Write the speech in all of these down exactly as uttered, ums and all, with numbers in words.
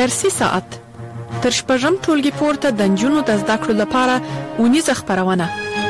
فارسي ساعت تر شپږم ټولګي پورته د نجونو د زده کړو لپاره اونیزه خپرونه.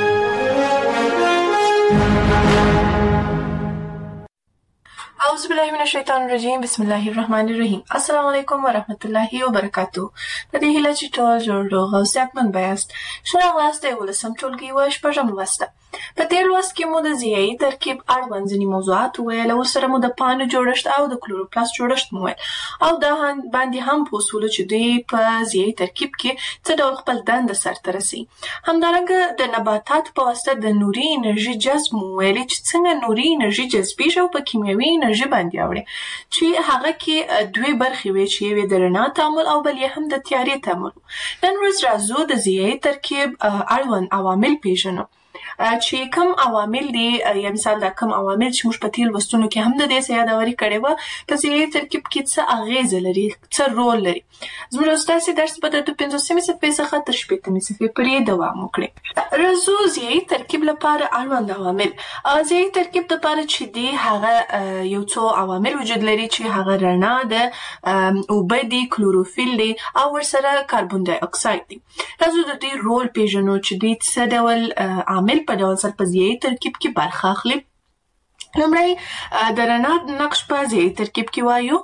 اعوذ بالله من الشیطان الرجیم. بسم الله الرحمن الرحیم. السلام علیکم و رحمت الله و برکاته. د دې هیله چې ټول جوړ روغ او صحتمند بیاست. ښه راغلاست د یولسم ټولګي و شپږم لوست. په دې لوست کې مو د ضیایي ترکیب اړوند ځینې موضوعات وویل، ورسره مو د پاڼو جوړښت او د کلوروپلاست جوړښت مو وویل او دا باندې هم پوه شولو چې دوی په ضیایي ترکیب کې څه ډول خپل دنده سرته رسوي. همدارنګه د نباتاتو په واسطه د نوري انرژي جذب مو ویلې چې څنګه نوري انرژي جذبیږي او په کیمیاوي انرژي باندې اوړي، چې هغه کې دوې برخې وي چې یوې د رڼا تعامل او بل یې هم د تیارې تعامل. نن ورځ راځو د ضیایي ترکیب اړوند عوامل پیژنو چې کوم عوامل دي، یا مثال دا کوم عوامل چې موږ په تیر لوستونو کې هم د دې څه یادوري کړې وه په ضیایي ترکیب کې څه اغیزه لري، څه رول لري. زموږ ستاسې درس به د پنځوسمې صفحې څخه تر شپېتمې صفحې پورې دوام وکړي. راځو ضیایي ترکیب لپاره اړوند عوامل. ضیایي ترکیب لپاره چې دی هغه یو څو عوامل وجود لري چې هغه رڼا ده، اوبه دي، کلوروفیل دی او ورسره کاربن ډای اکساید دی. راځو د دې رول پیژنو چې دوی څه ډول عامل په ډول سره په ضیایي ترکیب کې برخه اخلي. لومړی د رڼا نقش په ضیایي ترکیب کې وایو.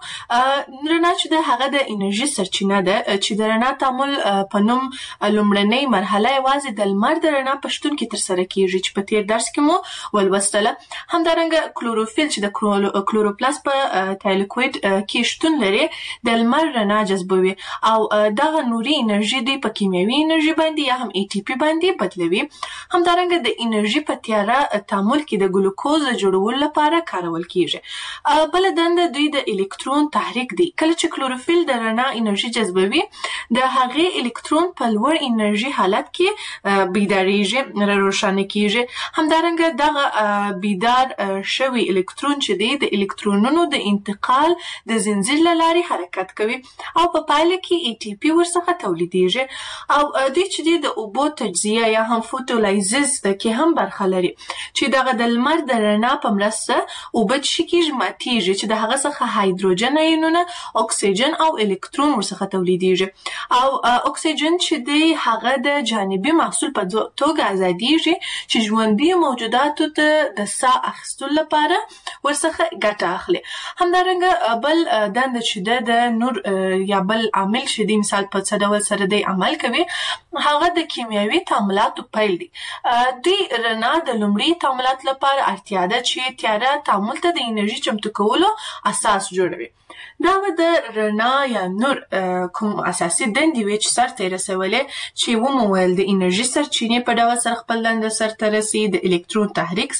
رڼا چې ده هغه د انرژي سرچینه ده چې د رڼا تعامل په نوم لومړنۍ مرحله یوازې د لمر د رڼا په شتون کې ترسره کیږي چې په تیر درس کې مو ولوستله. همدارنګه کلوروفیل چې د کلوروپلاست په تایلوکوید کې شتون لري د لمر رڼا جذبوي او دغه نوري انرژي دی په کیمیاوي انرژي باندې یا هم ای ټي پی باندې بدلوي. همدارنګه د انرژي په تیاره تعامل کې د ګلوکوز جوړولو لپاره کارول کیږي. بل دنده دوی د الکترون تحریک دی. کله چې کلوروفیل د رڼا انرژي جذبوي د هغې الکترون په لوړ انرژي حالت کې بیداریږي، روښانه کیږي. همدارنګه دغه بیدار شوی الکترون چې دی د الکترونونو د انتقال د زنجیر له لارې حرکت کوي او په پایله کې ای ټي پی ورڅخه تولیدیږي او دوی چې دی د اوبو تجزیه یا هم فوتولایزز کې هم برخه لري چې دغه د لمر د رڼا په مرسته اوبه چې کیږي ماتیږي چې د هغه څخه هایدروجن ایونونه، اکسیجن او الکترون ورڅخه تولیدیږي او اکسیجن چې دی هغه د جانبي محصول په توګه ازادیږي چې ژوندي موجوداتو ته د ساه اخیستلو لپاره ورڅخه ګټه اخلي. همدارنګه بل دنده چې ده د نور یا بل عامل چې دی مثال په څه ډول سره دی عمل کوي هغه د کیمیاوي تعاملاتو پیل دی. دوی رڼا د لومړي تعاملات لپاره اړتیا ده چې تیاره تعامل ته د انرژي چمتو کولو اساس جوړوي. دا به د رڼا یا نور کوم اساسي دندې وي چې سرته یې رسولې چې ومو ویل د انرژي سرچینې په ډول سره خپل دنده سرته رسي، د الکترون تحریک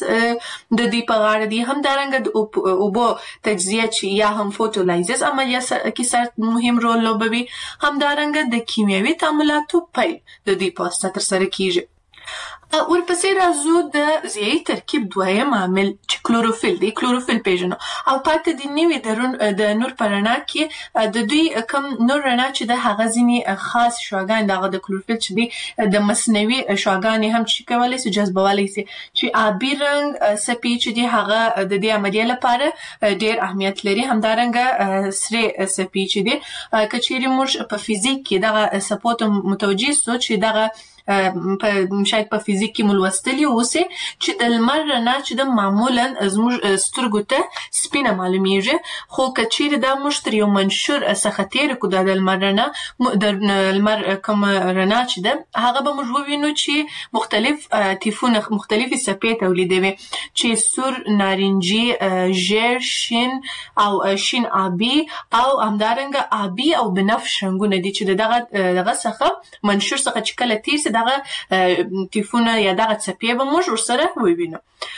د دوی په غاړه دی. همدارنګه د اوبو تجزیه چې یا هم فوتولایزز عملیه کې سر مهم رول لوبوي. همدارنګه د کیمیاوي تعاملاتو پیل د دوی په واسطه ترسره کیږي. ورپسې راځو د ضیایي ترکیب دویم عامل چې کلوروفیل دی. کلوروفیل پیژنو او پاتې د نوي د نور په رڼا کې د دوی کم نور رڼا چې د هغه ځینې خاص شعاګان دغه د کلوروفیل چې دی د مصنوعي شعاګانې هم چې کولی سي جذبولی سي چې آبي رنګ څپې چې دی هغه د دې عملیې لپاره ډېر اهمیت لري. همدارنګه سرې څپې چې دی که چیرې موږ په فزیک کې دغه څپو ته متوجه سو چې دغه په شاید په فزیک کې مو لوستلي اوسئ چې د لمر رڼا چې د معمولا زموږ سترګو ته سپینه معلومیږي، خو که چیرې دا موږ تر یو منشور څخه تېره کړو دا د لمر رڼا د لمر کوم رڼا چې ده هغه به موږ ووینو چې مختلف تیفونه مختلفې څپې تولیدوي چې سور، نارنجي، ژیړ، شین او شین آبي او همدارنګه آبي او بنفش رنګونه دي چې دغه دغه څخه منشور څخه چې کله تېر سي دغه تیفونه یا دغه څپې به موږ ورسره ووینو.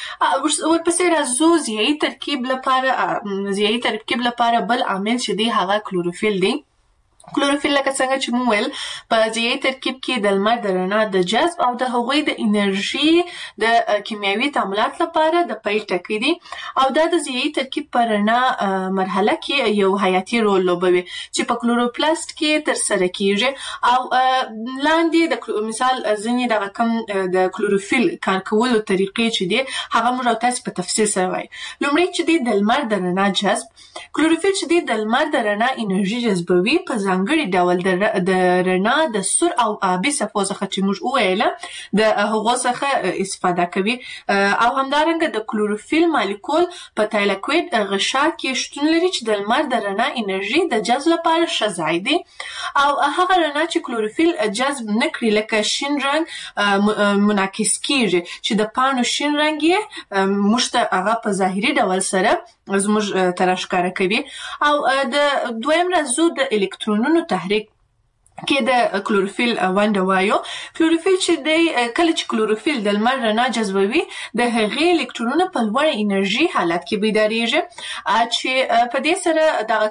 ورپسې راځو ضیایي ترکیب لپاره ضیایي ترکیب لپاره بل عامل چې دی هغه کلوروفیل دی. کلوروفیل لکه څنګه چې مو ویل په ضیایي ترکیب کې د لمر د رڼا د جذب او د هغوی د انرژي د کیمیاوي تعاملات لپاره د پیل ټکی دی او دا د ضیایي ترکیب په رڼا مرحله کې یو حیاتي رول لوبوي چې په کلوروپلاست کې ترسره کیږي او لاندې د مثال ځینې دغه کوم د کلوروفیل کار کولو طریقې چې دی هغه موږ تاسو په تفصیل سره وایو. لومړی چې دی د لمر د رڼا جذب. کلوروفیل چې دی د لمر د رڼا انرژي جذبوي په ځانګړي ډول د رڼا د سور او آبي څپو څخه چې موږ وویله د هغو څخه استفاده کوي. او همدارنګه د کلوروفیل مالیکول په تایلاکویډ غشا کې شتون لري چې د لمر د رڼا انرژي د جذب لپاره ښه ځای دی. او هغه رڼا چې کلوروفیل جذب نه کړي لکه شین رنګ منعکس کیږي چې د پاڼو شین رنګ یې موږ ته هغه په ظاهري ډول سره زموږ ته راښکاره کوي. او د دویم راځو د الکترونونو تحریک کې د کلوروفیل ونډه وایو. کلوروفیل چې دی کله چې کلوروفیل د لمر رڼا جذبوي د هغې الکترونونه په لوړ انرژي حالت کې بیداریږي چې په دې سره دغه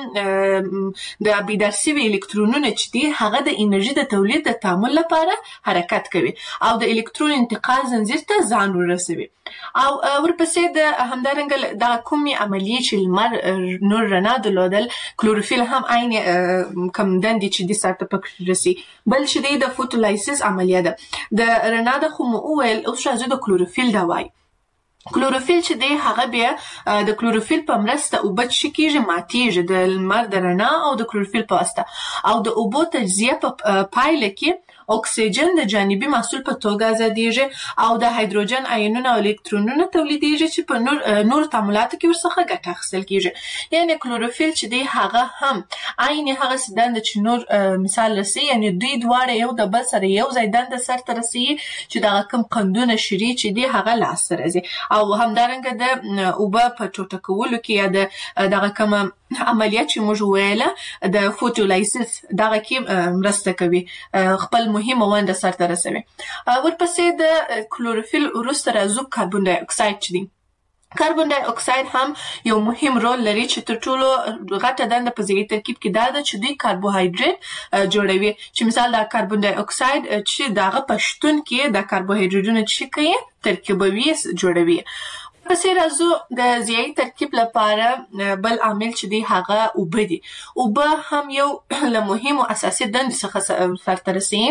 کم د بیدار شوي الکترونونه چې دي هغه د انرژي د تولید د تعامل لپاره حرکت کوي او د الکترون انتقال زنځیر ته ځان ورسوي. او ورپسې د همدارنګه دغه کومې عملیې چې لمر نور رڼا درلودل کلوروفیل هم عین کم دندې چې دي سرته پکې رسي. بل چې دی د فوټولایسیس عملیه ده د رڼا د خو مو وویل اوس راځو د کلوروفیل دا وایي. کلوروفیل چې دی هغه بیا د کلوروفیل په مرسته اوبه څه کیږي ماتیږي د لمر د رڼا او د کلوروفیل په واسطه او د اوبو تجزیه په پایله کې اکسیجن د جانبي محصول په توګه ازادیږي او د هایدروجن آیونونه او الکترونونه تولیدیږي چې په نور نور تعاملاتو کې ورڅخه ګټه اخیستل کیږي. یعنی کلوروفیل چې دی هغه هم عین هغه دنده چې نور مثال رسي یعنی دوی دواړه یو د بل سره یو ځای دنده سرته رسي چې دغه کوم قندونه شری چې دی هغه لاسته راځي. او همدارنګه د اوبه په ټوټه کولو کې یا د دغه کوم عملیات چې موږ ویله د فوټولایسیس دغه کې مرسته کوي خپل مهمه ونډه سرته رسوي. ورپسې د کلوروفیل وروسته راځو کاربن ډای اکساید چې دی. کاربن ډای اکساید هم یو مهم رول لري چې تر ټولو غټه دنده په ذري ترکیب کې دا ده چې دوی کاربوهایډریټ جوړوي چې مثال د کاربن ډای اکساید چې دغه په شتون کې د کاربوهایډریټونو چې کوي ترکیبوي جوړوي. پسې راځو د ضیایي ترکیب لپاره بل عامل چې دی هغه اوبه دي. اوبه هم یو له مهمو اساسي دندې څخه سرته رسي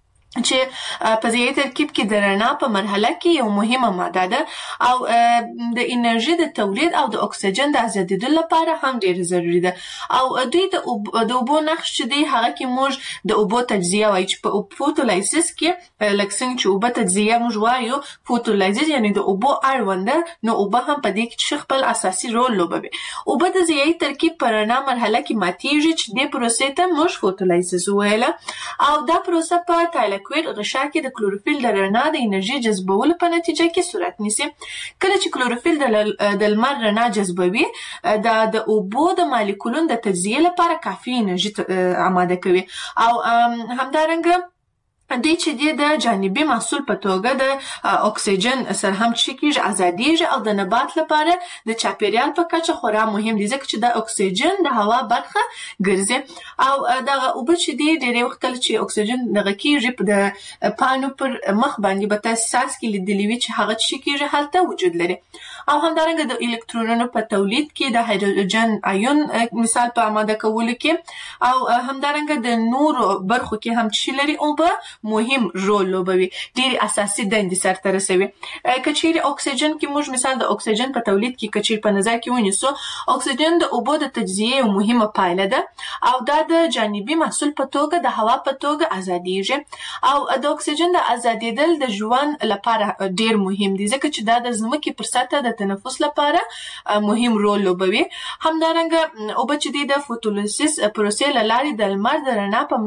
چې په ضیایي ترکیب کې د رڼا په مرحله کې یو مهمه ماده ده او د انرژي د تولید او د اکسیجن د ازادېدو لپاره هم ډېر ضروري ده. او دوی د اوبو نقش چې دی هغه کې موږ د اوبو تجزیه وایي چې په فوټولایسیس کې لکه څنګه چې اوبه تجزیه موږ وایو فوټولایسیس یعنی د اوبو اړونده نو اوبه هم په دې کې خپل اساسي رول لوبوي. اوبه د ضیایي ترکیب په رڼا مرحله کې ماتیږي چې دې پروسې ته موږ فوټولایسیس ویله او دا پروسه په تایلاکویډ غشا کې د کلوروفیل د رڼا د انرژي جذبولو په نتیجه کې صورت نیسي. کله چې کلوروفیل د لمر رڼا جذبوي دا د اوبو د مالیکولونو د تجزیه لپاره کافي انرژي آماده کوي او همدارنګه دوی چې دی د جانبي محصول په توګه د اکسیجن سره هم چې کېږي ازادیږي او د نبات لپاره د چاپیریال په کچه خورا مهم دي ځکه چې د اکسیجن د هوا برخه ګرځي. او دغه اوبه چې دی ډېری وخت کله چې اکسیجن دغه کېږي په د پاڼو پر مخ باندې به تاسو ساس کې لیدلی وي چې هغه چې کېږي هلته وجود لري. او همدارنګه د الکترونونو په تولید کې د هایدروجن آیون مثال په آماده کولو کې او همدارنګه د نورو برخو کې هم چې لري اوبه مهم رول لوبوي ډېر اساسي دندې سرته رسوي. کچیر اکسیجن کې موږ مثال د اکسیجن په تولید کې کچیر په نظر کې ونیسو اکسیجن د اوبو د تجزیه یو مهمه پایله ده او دا د جانبي محصول په توګه د هوا په توګه ازادیږي او د اکسیجن د ازادېدل د ژوند لپاره ډېر مهم دي ځکه چې دا د ځمکې پر سطح د تنفس لپاره مهم رول لوبوي. همدارنګه اوبه چې دي د فوټولایسیس پروسې له لارې د لمر د رڼا په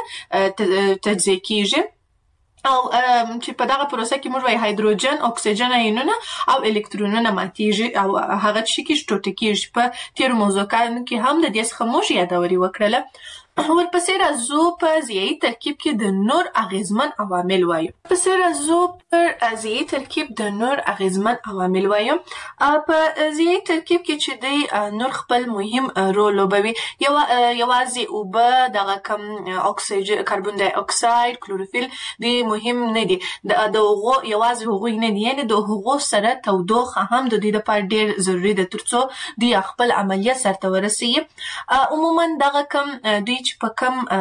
مرسته تجزیه کیږي او چې په دغه پروسه کې موږ وایي هایدروجن اکسیجن آیونونه او الکترونونه ماتیږي او هغه چې کېږي ټوټه کېږي. په تیرو موضوعاتو کې هم د دې څخه موږ یادوري وکړله. ورپسې راځو په ضیایي ترکیب کې د نور اغیزمن عوامل وایو. ورپسې راځو پر ضیایي ترکیب د نور اغیزمن عوامل وایو. په ضیایي ترکیب کې چې دی نور خپل مهم رول لوبوي. یو یوازې اوبه دغه کم اکسیجن کاربن ډای اکساید کلوروفیل دی مهم نه دي د هغو یوازې هغوی نه دي یعنې د هغو سره تودوخه هم د دوی لپاره ډېر ضروري ده تر څو دوی خپل عملیات سرته ورسوي. عموما دغه کم دوی چې په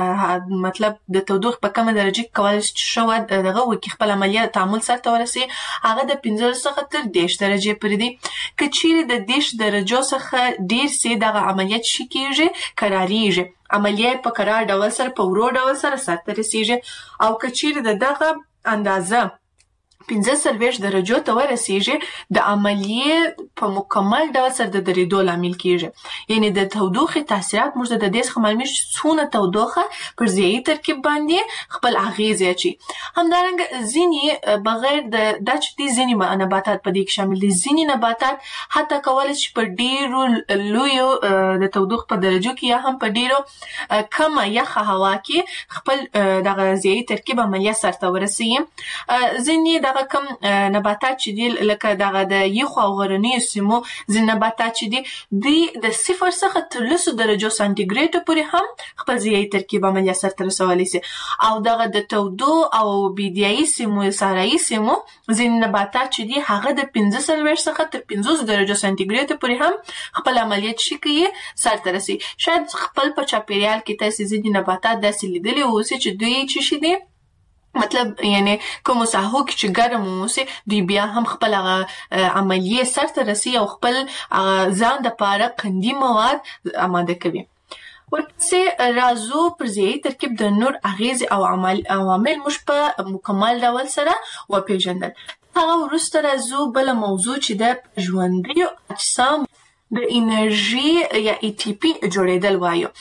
کم مطلب د تودوخې په کمه درجه کې کولی شي چې ښه دغه وکړي خپل عملیات تعامل سرته ورسوي هغه د پنځلس څخه تر دېرش درجې پورې دي. که چیرې د دېرش درجو څخه ډیر سي دغه عملیات شي کېږي قراریږي عملیات په قرار ډول سره په ورو ډول سره سرته رسیږي او که چیرې د دغه اندازه پنځه څلوېښت درجو ته ورسیږي د عملیې په مکمل ډول سره د درېدو لامل کېږي یعنی د تودوخې تاثیرات موږ د دې څخه معلومیږي څونه تودوخه پر ضیایي ترکیب باندې خپل اغیزې اچوي. همدارنګه ځینې بغیر د دا چې دي ځینې نباتات په دې کې شامل دي ځینې نباتات حتی کولی شي په ډېرو لویو د تودوخې په درجو کې یا هم په ډېرو کمه یخه هوا کې خپل دغه ضیایي ترکیب عملیه سرته ورسوي. ځینې دغه کم نباتات چې دي لکه دغه د یخو او غرنیو سیمو ځینې نباتات چې دي دوی د صفر څخه تر لسو درجو سانتیګریډو پورې هم خپل ضیایي ترکیب عملیه سرته رسولی سي او دغه د تودو او بیدیایي سیمو صحرایي سیمو ځینې نباتات چې دي هغه د پنځه څلوېښت څخه تر پنځوس درجو سانتیګریډو پورې هم خپل عملیات شي کوي سرته رسي. شاید خپل په چاپیریال کې تاسې ځینې نباتات داسې لیدلي اوسي چې دوی چې شي دي مطلب یعنی کوم ساحو کې چې ګرم اوسي دوی بیا هم خپل عملیې سرته رسي او خپل ځان دپاره قندي مواد آماده کوي. ورپسې راځو پر ضیایي ترکیب د نور اغیزې او عوامل موږ په مکمل ډول سره وپېژندل. هغه وروسته راځو بله موضوع چې د ژوندیو اجسام د انرژي یا ای ټي پي جوړېدل وایو.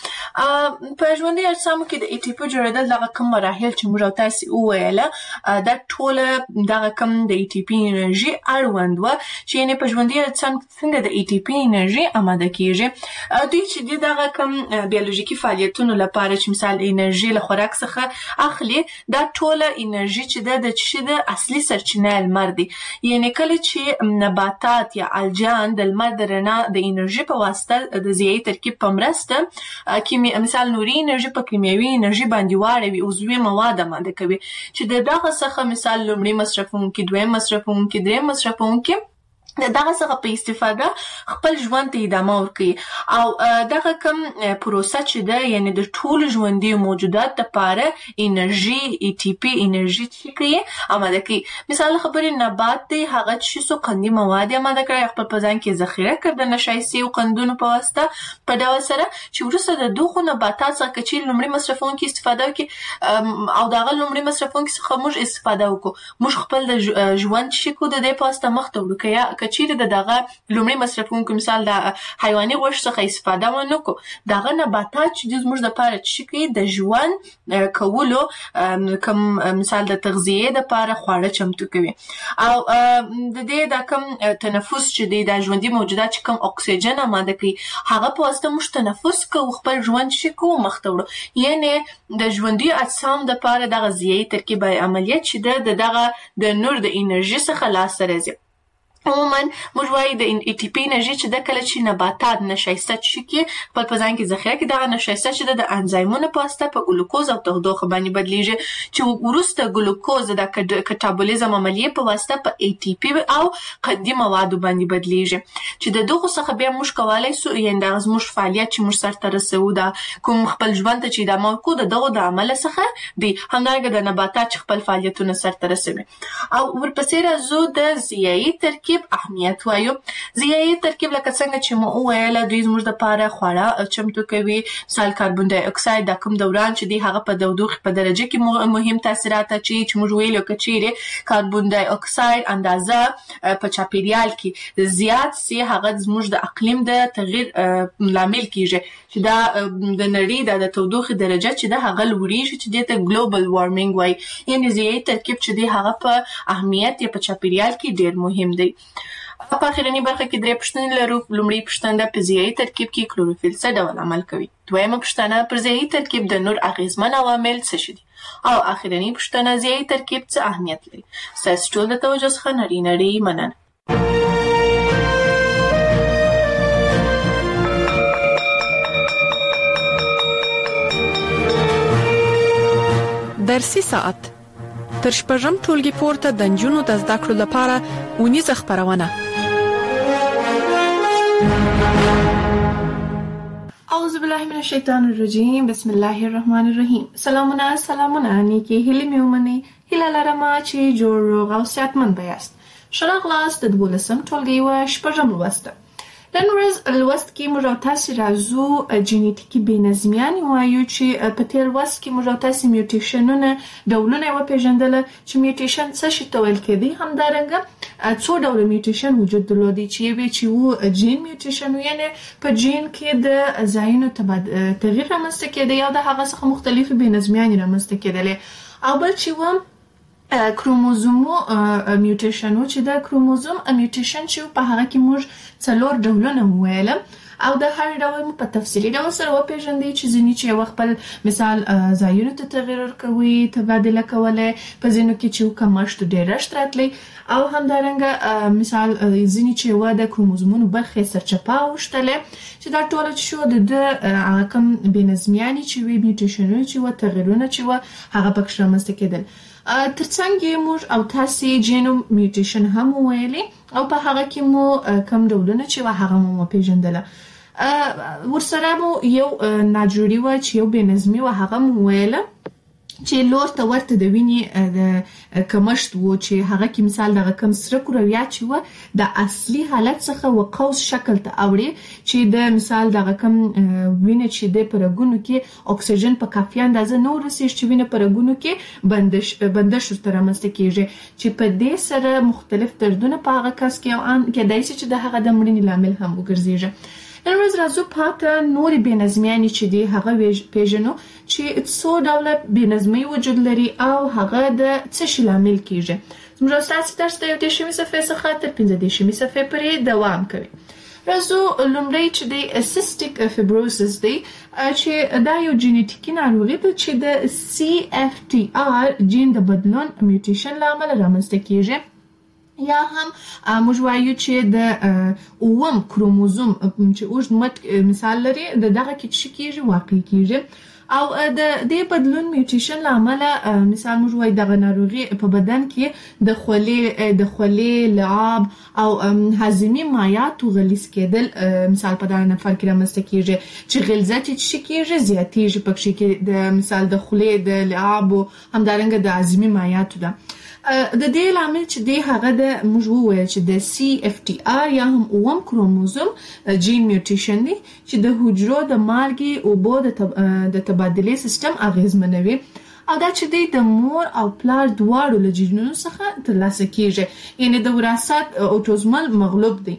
په ژوندي اجسامو کې د ای ټي پي جوړېدل دغه کم مراحل چې موږ او تاسې وویله دا ټوله دغه کم د ای ټي پي انرژي اړوند وه چې یعنې په ژوندي اجسام کې څنګه د ای ټي پي انرژي اماده کېږي. دوی چې دي دغه کم بیولوژیکي فعالیتونو لپاره چې مثال انرژي له خوراک څخه اخلي دا ټوله انرژي چې ده د چې د اصلي سرچینه لمر دی. یعنې کله چې نباتات یا الجان د لمر د رڼا د انرژي په واسطه د ضیایي ترکیب په مرسته مثال نوري انرژي په کیمیاوي انرژي باندې واړوي عضوي مواد آماده کوي چې د دغه څخه مثال لومړی مصرفونکي دویم مصرفونکي دریم مصرفونکي د دغه څخه په استفاده خپل ژوند ته ادامه ورکوي او دغه کم پروسه چې ده یعنی د ټولو ژوندیو موجودات دپاره انرژي ای ټي پي انرژي چې کوي اماده کوي. مثال خبرې نبات دی هغه چې څو قندي مواد اماده کړی خپل په ځان کې ذخیره کړ د نشایستي او قندونو په واسطه په ډول سره چې وروسته د دغو نباتات څخه که چیرې لومړي مصرفونکي استفاده وکړي او د هغه لومړي مصرفونکي څخه موږ استفاده وکړو موږ خپل د ژوند چې کو د دې په واسطه مخ ته وړو که چیرې د دغه لومړي مصرفونکو مثال د حیواني غوښې څخه استفاده ونه کړو دغه نباتات چې دوی زموږ دپاره چې کوي د ژوند کولو کوم مثال د تغذیې دپاره خواړه چمتو کوي او د دې دا کوم تنفس چې دی د ژوندي موجودات چې کوم اکسیجن آماده کوي هغه په واسطه موږ تنفس کوو خپل ژوند چې کوو مخ ته وړو. یعنې د ژوندي اجسام دپاره دغه ضیایي ترکیب عملیات چې ده د دغه د نور د انرژي څخه لاسته راځي. عموما موږ وایو د ای ټي پي انرژي چې ده کله چې نباتات نشایسته چې کړي خپل په ځان کې ذخیره کړي دغه نشایسته چې ده د انزایمونو په واسطه په ګلوکوز او تودوخه باندې بدلیږي چې وروسته ګلوکوز د کټابولیزم عملیې په واسطه په ای ټي پي او قندي موادو باندې بدلیږي چې د دغو څخه بیا موږ کولی سو یعنې دغه زموږ فعالیت چې موږ سرته رسوو دا کوم خپل ژوند ته چې ادامه ورکوو د دغو د عمله څخه دی. همدارنګه د نباتات چې خپل فعالیتونه سرته رسوي او ورپسې راځو د ضیایي ترکیب اهمیت وایو. ضیایي ترکیب لکه څنګه چې مو وویله دوی زموږ دپاره خواړه چمتو کوي مثال کاربن ډای اکساید دا کوم دوران چې دی هغه په تودوخې په درجه کې مهم تاثیرات اچوي چې موږ ویلو که چیرې کاربن ډای اکساید اندازه په چاپیریال کې زیات سي هغه زموږ د اقلیم د تغییر لامل کیږي چې دا د نړۍ د تودوخې درجه چې ده هغه لوړیږي چې دې ته ګلوبل وارمنګ وایي. یعنې ضیایي ترکیب چې دی هغه په اهمیت یا په چاپیریال کې ډېر مهم دی. په اخرنۍ برخه کې درې پوښتنې لرو. لومړۍ پوښتنه په ضیایي ترکیب کې کلوروفیل څه ډول عمل کوي؟ دویمه پوښتنه پر ضیایي ترکیب د نور اغیزمن عوامل څه شي دي؟ او اخرنۍ پوښتنه ضیایي ترکیب څه اهمیت لري؟ ستاسو ټول د توجه څخه نړۍ نړۍ مننه. درسي ساعت تر شپږم ټولګي پورته د نجونو د زده کړو لپاره اونیزه خپرونه. اعوذ بالله من الشیطان الرجیم بسم الله الرحمن الرحیم. سلامونه سلامونه نیکی هیلې مې ومنئ. هیله لرم چې جوړ روغ او صحتمند یاست. ښه راغلاست د دولسم ټولګي یوه شپږم لوست ده. نن ورځ لوست کې موږ او تاسې راځو جینیټیکي بېنظمیانې وایو چې په تېر لوست کې موږ او تاسې میوټیشنونه ډولونه یې وپېژندله چې میوټیشن څه شي ته ویل کېدی. همدارنګه څو ډوله میوټیشن وجود درلودی چې یو چې و جین میوټیشن و، یعنې په جین کې د ځایونو تغییر رامنځته کېدی یا د هغه څخه مختلفې بېنظمیانې رامنځته کېدلې. او بل چې و کروموزومو میوټیشن و چې د کروموزوم میوټیشن چې په هغه کې موږ څلور ډولونه وویل او د هر ډول مو په تفصیلي ډول سره وپېژندئ چې ځینې چې یو خپل مثال ځایونو ته تغییر ورکوي، تبادله کولی، په ځینو کې چې کمښت ډېرښت راتلی، او همدارنګه مثال ځینې چې یوه د کروموزومونو برخې سرچپه اوښتلی چې دا ټوله چې شو د ده هغه کوم بېنظمیانې چې وي، میوټیشنونه چې وه، تغییرونه چې وه، هغه پکښې رامنځته کېدل. ترڅنګ یې موږ او تاسې جینوم میوټیشن هم وویلې او په هغه کې مو کم ډولونه چې وه هغه مو وپېژندله. ورسره مو یو ناجوړي وه چې یو بېنظمي وه، هغه مو وویله چې لور ته ورته د وینې د کمښت و چې هغه کې مثال دغه کم سره کرویات چې وه د اصلي حالت څخه و قوس شکل ته اوړي چې د مثال دغه کم وینه چې د په رګونو کې اکسیجن په کافي اندازه نه ورسېږي چې وینه په رګونو کې بندش بندش ورته رامنځته کېږي چې په دې سره مختلف دردونه په هغه کس کې او ان کېدای شي چې د هغه د مړینې لامل هم وګرځېږي. نن ورځ راځو پاته نورې بېنظمیانې چې دي هغه پېژنو چې څو ډوله بېنظمۍ وجود لري او هغه د څه شي لامل کېږي. زموږ ستاسې درس د یو دېرشمې صفحې څخه تر پنځه دېرشمې صفحې پورې دوام کوي. راځو لومړی چې دی سیسټیک فیبروسس دی چې دا یو جینیټیکي ناروغي ده چې د سی اف ټي آر جین د بدلون میوټیشن له امله رامنځته کېږي، یا هم موږ وایو چې د اووم کروموزوم چې اوږد مټ مثال لري د دغه کې څه کېږي واقع کېږي. او د دې بدلون میوټیشن له امله مثال موږ وایو دغه ناروغي په بدن کې د خولې د خولې لعاب او هاضمي مایعاتو غلیظ کېدل مثال په دغه نفر کې رامنځته کېږي چې غلظت یې څه کېږي زیاتېږي پکښې کې د مثال د خولې د لعابو همدارنګه د هاضمي مایعاتو ده. د دې لامل چې دی هغه د موږ وویل چې د سی اف ټي آر یا هم اووم کروموزوم جین میوټیشن دی چې د حجرو د مالګې اوبو د تبادلې سیستم اغېزمنوي او دا چې دی د مور او پلار دواړو له جینونو څخه ترلاسه کېږي، یعنې د وراثت اوټوزمل مغلوب دی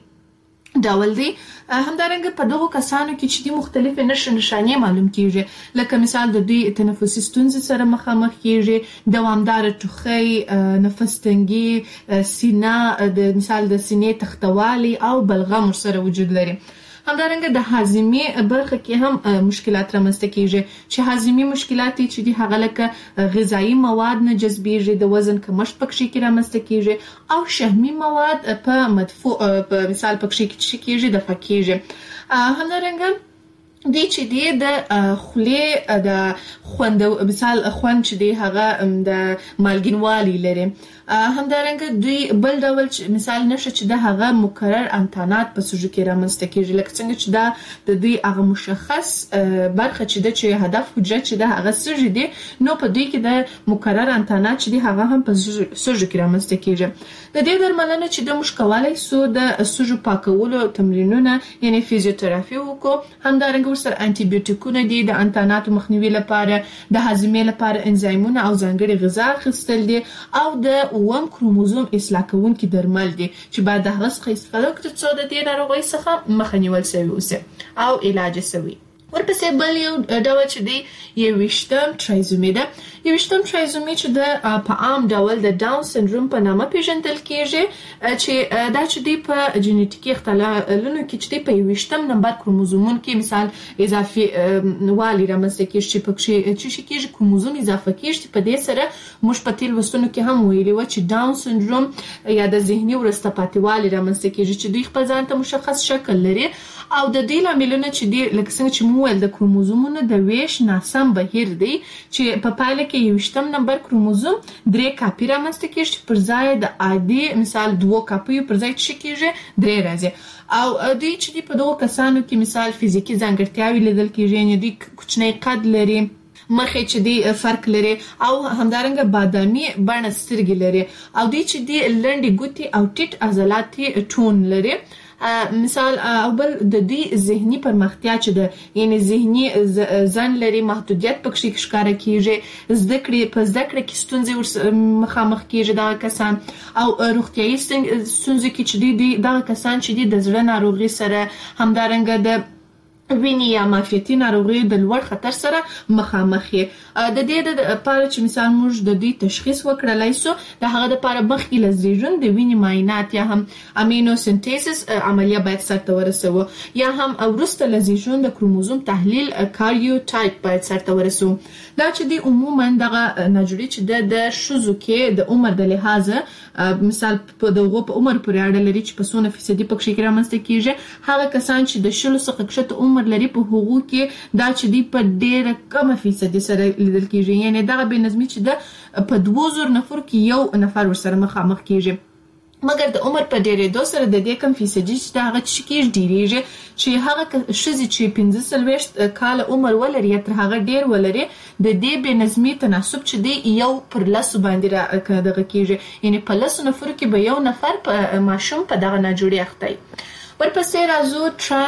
ډول دی. همدارنګه په دغو کسانو کې چې دی مختلفې نښې نښانې معلوم کېږي، لکه مثال د دوی تنفسي ستونزې سره مخامخ کېږي، دوامداره ټوخی، نفس تنګي، سینه د مثال د سینې تختوالی او بلغم ورسره وجود لري. همدارنګه د هاضمې برخه کې هم مشکلات رامنځته کېږي چې هاضمي مشکلات چې دي هغه لکه غذایي مواد نه جذبېږي، د وزن کمښت پکښې کې رامنځته کېږي او شحمي مواد په مدفوع په مثال پکښې کې څه کېږي دفع کېږي. همدارنګه دوی چې دی د خولې د خوند مثال خوند چې دی هغه د مالګینوالي لري. همدارنګه دوی بل ډول مثال نشه چې د هغه مکرر انتانات په سوژو کې رامنځته کېږي، لکه څنګه چې دا د دوی هغه مشخص برخه چې ده چې هدف حجره چې ده هغه سوژې دي، نو په دوی کې د مکرر انتانات چې دي هغه هم په سوژو کې رامنځته کېږي. د دې درملنه چې د موږ کولی سو د سوژو پاکولو تمرینونه یعنې فیزیوتراپي وکړو، همدارنګه ورسره انټي بیوټیکونه دي د انتاناتو مخنیوي لپاره، د هاضمې لپاره انزایمونه او ځانګړي غذا اخیستل دي او د اووم کروموزوم اصلاح کوونکي درمل دي چې باید د هغه څخه استفاده وکړو تر څو د دې ناروغۍ څخه مخه نیول سوی اوسي او علاج یې سوی. ورپسې بل یو ډول چې دی یوویشتم ټرایزومي ده. یوویشتم ټرایزومي چې د په عام ډول د ډاون سنډروم په نامه پیژندل کېږي چې دا چې دی په جینیټیکي اختلالونو کې چې دی په یوویشتم نمبر کروموزومونو کې مثال اضافي والی رامنځته کېږي چې پکښې څه شي کېږي کروموزوم اضافه کېږي. په دې سره موږ په تېر لوستونو کې هم ویلي وه چې ډاون سنډروم یا د ذهني وروسته پاتې والي رامنځته کېږي چې دوی خپل ځان ته مشخص شکل لري او د دې لاملونه چې دی لکه څنګه چې مو ویل د کروموزومونو د ویش ناسم بهیر دی چې په پایله کې یوویشتم نمبر کروموزوم درې کاپي رامنځته کېږي چې پر ځای د عادي مثال دوو کاپیو پر ځای څه کېږي درې راځي. او دوی چې په دغو کسانو کې مثال فزیکي ځانګړتیاوې لیدل کېږي، یعنې دوی کوچنی قد لري، مخې چې دی فرق لري او همدارنګه بادامي بڼه سترګې لري او دی چې دی لنډې ګوتې او ټیټ عضلاتي ټون لري. مثال او بل د دې ذهني پرمختیا چې د یعنی ذهني ځان لري محدودیت پکې ښکارا کیږي زده کړې په زده کړې کې ستونزې مخامخ کیږي دا کسان او روغتیايي ستونزې کې چې دي دا کسان چې دي د زړه ناروغي سره همدارنګه د ویني یا معافیتي ناروغي د لوړ خطر سره مخامخ دي. د دې لپاره چې مثال موږ د دې تشخیص وکړلای سو د هغه لپاره مخکې لزیجون د ویني معاینات یا هم امینو سنتیسس عملیه باید سرته ورسوي یا هم ورسته لزیجون د کروموزوم تحلیل کاریو ټایپ باید سرته ورسوي. دا چې دی عموما دغه نجوړي چې د شوزو کې د عمر د لحاظه مثال په دغه په عمر پورې اړه لري چې په څونه فیصدي پکې رامنځته کیږي. هغه کسان چې د شلو څخه کښته عمر لري په هغو کې دا چې دی په ډېره کمه فیصدي سره لیدل کیږي یعنی دغه بې نظمي چې د په دوه زره نفر کې یو نفر ورسره مخامخ کیږي. مګر د عمر په ډېرېدو سره د دې کم فیصدي چې دا هغه چې کېږي ډېرېږي چې هغه ښځې چې پنځه څلوېښت کاله عمر ولري یا تر هغه ډېر ولري د دې بې نظمي تناسب چې دی یو پر لسو باندې دغه کېږي یعنی په لسو نفرو کې به یو نفر په ماشوم په دغه ناجوړي اخته وي. ورپسې راځو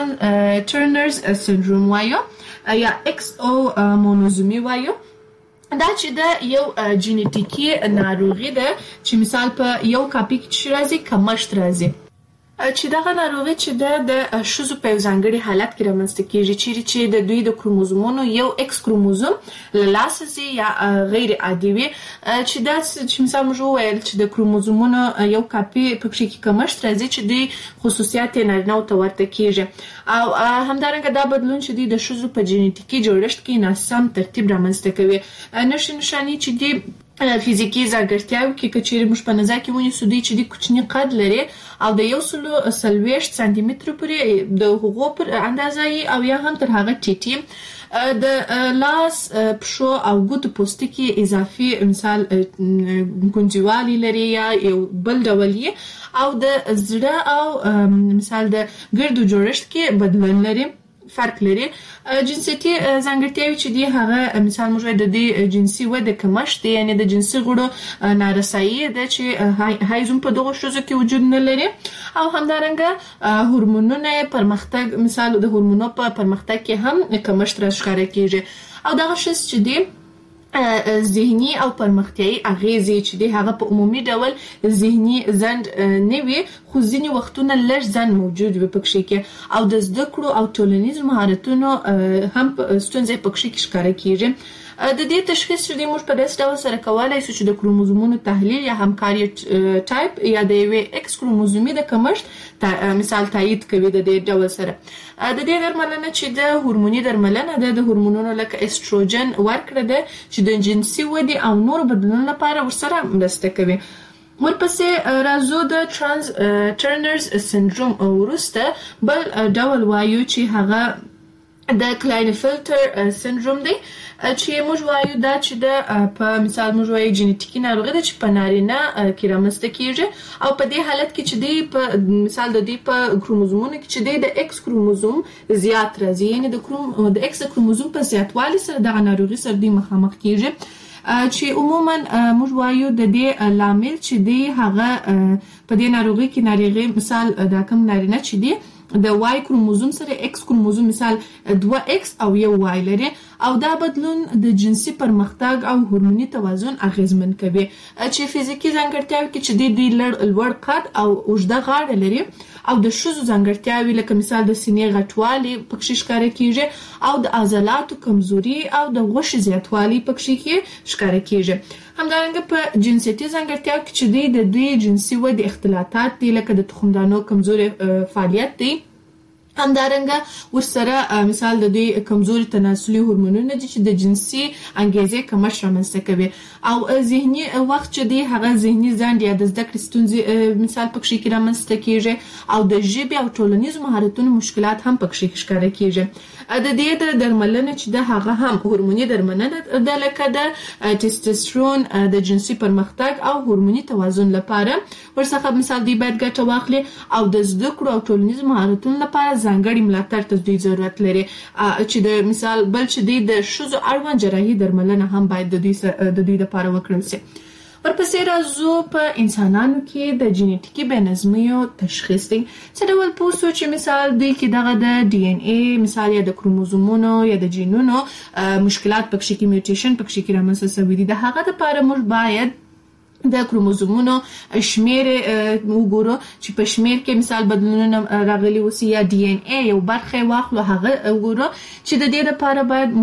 ټرنرز سنډروم وایو یا ایکس او مونوزومي وایو. دا چې د یو جینیټیکي ناروغي ده چې مثال په یو کاپي کې راځي کمښت راځي چې دغه ناروغي چې د ښځو په ځانګړي حالت کې رامنځته کیږي چیرې چې د دوی د کروموزومونو یو ایکس کروموزوم له لاسه ځي یا غیر عادي وي چې دا چې مثال موږ وویل چې د کروموزومونو یو کاپي پکې کې کمښت راځي چې د خصوصیات نارینه‌و ته ورته کیږي او همدارنګه دا بدلون چې د ښځو په جینیټیکي جوړښت کې ناسم ترتیب رامنځته کوي. نښې نښانې چې د فزیکی ځانګړتیاوې کې کچېرې موږ په نظر کې ونیسو دی چې د کوچني قد لري او د یو سلو څلوېښت سانتي مترو پورې د هغو پر اندازه او یا هم تر هغه ټیټي د لاس پښو او ګوتو پوستکي اضافي مثال ګونځوالي لري یا یو بل ډول او د زړه او مثال د ګردو جوړښت کې بدلون لري فرق لري. جنسيتي ځانګړتیاوې چې دی هغه مثال موږ د دې جنسي وده کمښت دی یعنی د جنسي غړو نارسایي ده چې هایزم په دغه شوزو کې وجود نه لري او همدارنګه هورمونونه پرمختګ مثال د هورمونو په پرمختګ کې هم کمښت راښکاره کیږي او دغه شس چې دی ذهني او پرمختیايي اغیزې چې دی هغه په عمومي ډول ذهني زند نه وي خو ځینې وختونه لږ زند موجود وي پکې کې او د زده کړو او ټولنیز مهارتونو هم ستونزې پکې ښکاره کیږي. د دې تشخیص چې موږ په داسې ډول سره کولای شو چې د کروموزومونو تحلیل یا همکاري ټایپ یا د یوې ایکس کروموزومي د کمښت مثال تایید کوي د دې ډول سره. د دې درملنه چې د هورموني درملنه ده د هورمونونو لکه استروجن ورکړه ده چې د جنسي ودې او نور بدلون لپاره ورسره مرسته کوي. ورپسې راځو د ترانس ټرنرز سنډروم وروسته بل ډول وایو چې هغه د کلاینفلټر سنډروم دی چې موږ وایو دا چې د په مثال موږ وایو جینیټیکي ناروغي ده چې په نارینه کې رامنځته کیږي او په دې حالت کې چې دی په مثال د دې په کروموزومونو کې چې دی د ایکس کروموزوم زیات راځي یعنی د کروم د ایکس کروموزوم په زیاتوالي سره د ناروغي سره دی مخامخ کیږي چې عموما موږ وایو د دې لامل چې دی هغه په دې ناروغي کې ناروغي مثال د کوم نارینه چې دی د وای کروموزوم سره ایکس کروموزوم مثال دوه ایکس او یو وای لري او دا بدلون د جنسي پرمختګ او هورموني توازن اغیزمن کوي چې فزیکی ځانګړتیاوې کې چې د دې لوړ قد او اوږده غاړه لري او د ښځو ځانګړتیاوې لکه مثال د سینې غټوالي پکې ښکاره کیږي او د عضلاتو کمزوري او د غوښې زیاتوالي پکې ښکاره کیږي. همدارنګه په جنسيتي ځانګړتیاوو کې چې د دوی جنسي ودې اختلالات دي لکه د تخمدانو کمزوري فعالیت دی همدارنګه ورسره مثال د دوی کمزوري تناسلي هورمونونه دي چې د جنسي انګیزې کمښت رامنځته کوي او ذهني وخت چې دی هغه ذهني ځنډ یا د زده کړې ستونزې مثال پکې کې رامنځته کیږي او د ژبې او ټولنیز مهارتونو مشکلات هم پکې ښکاره کیږي. د دې د درملنه چې د هغه هم هورموني درملنه د لکه د ټستوسترون د جنسي پرمختګ او هورموني توازن لپاره ورڅخه مثال دی باید ګټه واخلي او د زده کړو او ټولنیز مهارتونو لپاره ځانګړي ملاتړ ته دوی ضرورت لري چې د مثال بل چې دی د ښځو اړوند جراحي درملنه هم باید د دوی د دوی لپاره وکړل شي. ورپسې راځو په انسانانو کې د جینیټیکي بېنظمیو تشخیص دی. څه ډول پوه شو چې مثال دوی کې دغه د ډي ان اے مثال یا د کروموزومونو یا د جینونو مشکلات پکې کې میوټیشن پکې کې رامنځته شوي دي. د هغه لپاره موږ باید د کروموزومونو شمیر وګورو چې په شمیر کې مثال بدلونونه راغلي وسی یا ډي ان اے یو برخه واخلو هغه وګورو چې د دې لپاره باید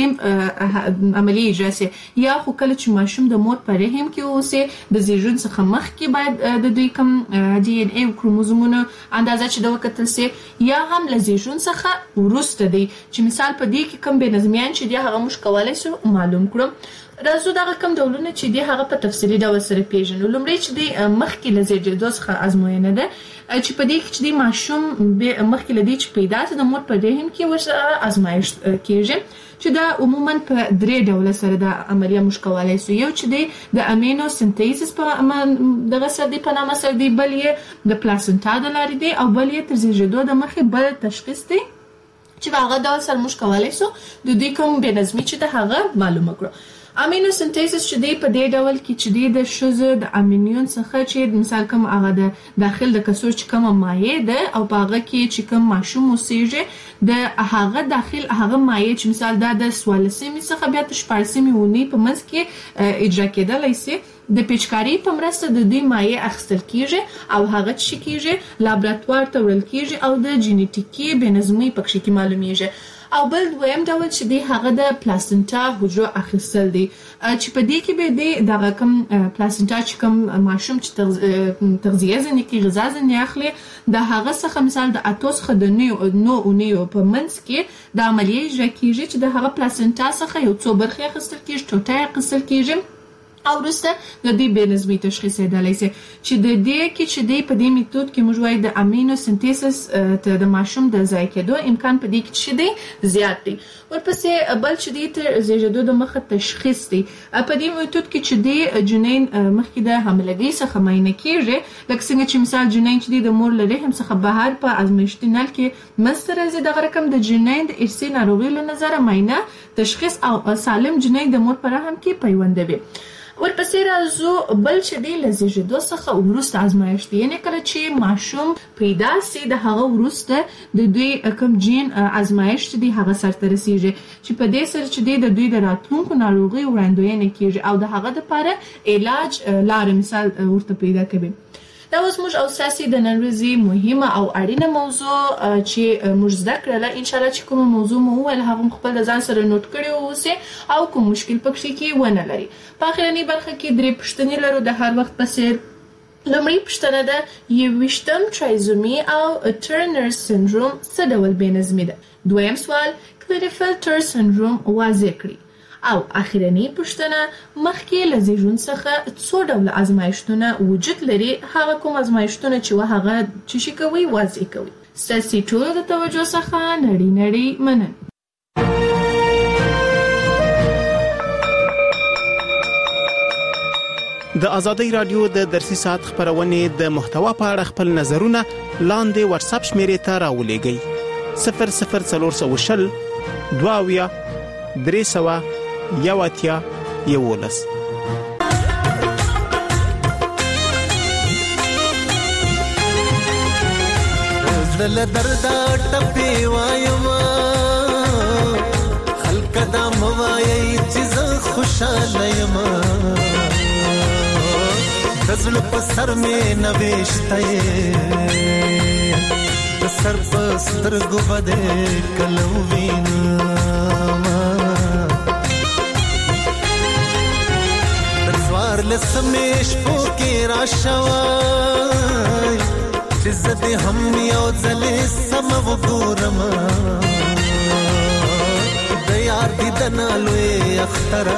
مختلف عملیې اجرا شي. یا خو کله چې ماشوم د مور په رحم کې اوسي د زیږون څخه مخکې باید د دوی کوم ډي ان اے او کروموزومونو اندازه چې د وکتل شي یا هم له زیږون څخه وروسته دی چې مثال په دې کې کوم بېنظمیان چې دی هغه موږ کولی شو معلوم کړو. راځو دغه کوم ډولونه چې دی هغه په تفصیلي ډول سره پیژنو. لومړی چې دی مخکې له زیږېدو څخه ازموینه ده چې په دې کې چې دی ماشوم مخکې له دې چې پیدا شي د مور په رحم کې ورسره ازمایښت کیږي چې دا عموما په درې ډوله سره د عملیه موږ کولی شو. یو چې دی د امینو سنتیزس په دغه سره دی په نامه سره دی، بل یې د پلاسنټا د لارې دی او بل یې تر زیږېدو د مخکې بل تشخیص دی چې په هغه ډول سره موږ کولی شو د دوی کوم بېنظمي چې د هغه معلومه کړو. امینو سنتیزس چې دی په دې ډول کې چې دی د ښځو د امینیون څخه چې مثال کوم هغه د داخل د کڅوړ چې کومه مایع ده او په هغه کې چې کوم ماشوم اوسیږي د هغه داخل هغه مایع چې مثال دا د څوارلسمې څخه بیا تر شپاړسمې اونۍ په منځ کې اجرا کېدلی شي. د پیچکارۍ په مرسته د دوی مایع اخیستل کیږي او هغه څه کیږي لابراتوار ته وړل کیږي او د جینیټیکي بېنظمۍ پکې کې معلومیږي. او بل دویم ډول چې دی هغه د پلاسنټا حجرو اخیستل دی چې په دې کې به دی دغه کوم پلاسنټا چې کوم ماشوم چې تغذیه ځینې کې غذا ځینې اخلي د هغه څخه مثال د اتو څخه د نو اونیو په منځ کې د عملیې اجرا کیږي چې د هغه پلاسنټا څخه یو څو برخې اخیستل کیږي، ټوټه اخیستل کیږي او وروسته د دې بېنظمۍ تشخیص کېدلی شي چې د دې کې چې دی په دې میتود کې موږ وایو د امینو سنتیسس ته د ماشوم د ضایع کېدو امکان په دې کې چې دی زیات دی. ورپسې بل چې دی تر زیږېدو د مخه تشخیص دی. په دې میتود کې چې دی جنین مخکې د حاملګۍ څخه معاینه کیږي لکه څنګه چې مثال جنین چې دی د مور له رحم څخه بهر په ازمایښتي نل کې منځته راځي دغه رقم د جنین د ارثي ناروغیو له نظره معاینه تشخیص او سالم جنین د مور په رحم کې پیوندوي. ورپسې راځو بل چې دی له زیږېدو څخه وروسته ازمایښت، یعنې کله چې ماشوم پیدا سي د هغه وروسته د دوی کوم جین ازمایښت دی هغه سرته رسیږي چې په دې سره چې دی د دوی د راتلونکو ناروغیو وړاندوینه کیږي او د هغه لپاره علاج لاره مثال ورته پیدا کوي. دا اوس موږ او ستاسې د نن ورځې مهمه او اړینه موضوع چې موږ زده کړله انشاءالله چې کومه موضوع مو وویل هغه مو خپل د ځان سره نوټ کړي واوسئ او کوم مشکل پکې کې ونه لري. په اخرنۍ برخه کې درې پوښتنې لرو د هر وخت په څېر. لومړۍ پوښتنه ده یوویشتم ټرایزومي او ټرنر سنډروم څه ډول بېنظمي ده؟ دویم سوال کلینیفلټر سنډروم واضح کړي. او اخرنۍ پوښتنه مخکې له زیږون څخه څو ډوله ازمایښتونه وجود لري، هغه کوم ازمایښتونه چې و هغه څه شي کوي واضح کوي. ستاسې ټولو د توجه څخه نړۍ نړۍ مننه. د ازادۍ رادیو د درسي ساعت خبرونه د محتوا په اړه خپل نظرونه لاندې واتساپ شمیرې ته راولېږئ صفر صفر څلور سوه شل دوه اویا درې سوه یو اتیا یولس. زړه دردا ټپي وایم خلک دا موایي چې زه خوشاله یم د زړه په سر مې نوشته د سر په سترګو بده کله ووینم لسمې شپو کې راشوای چې زه دې هم یو ځلې سم وګورم د یار دیدن لوی اختره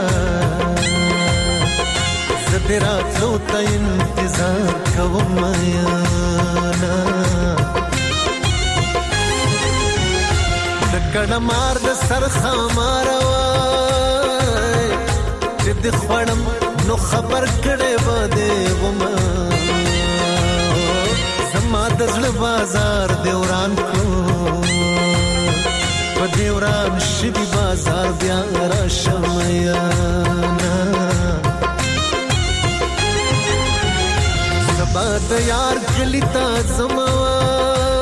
زه دې راتلو ته انتظار کوم یانا د کډه مار د سر خامار وای چې دې خوړم نو خبر کړه باندې وما زما د زړه بازار دی وران کو دیوران شدی بازار بیا را شمیانا سبا د یار کلی تا زما